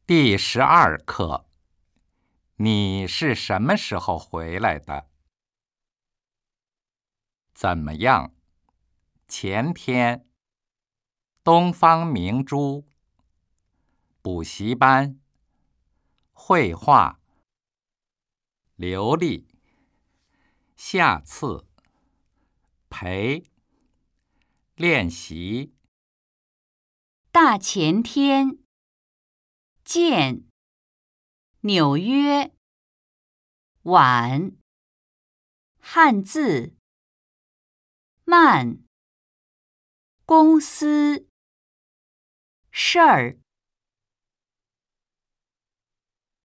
第12课，你是什么时候回来的？怎么样？前天。东方明珠。补习班。绘画。流利。下次。陪。练习。 大前天。见。纽约。晚。汉字。慢。公司。事儿。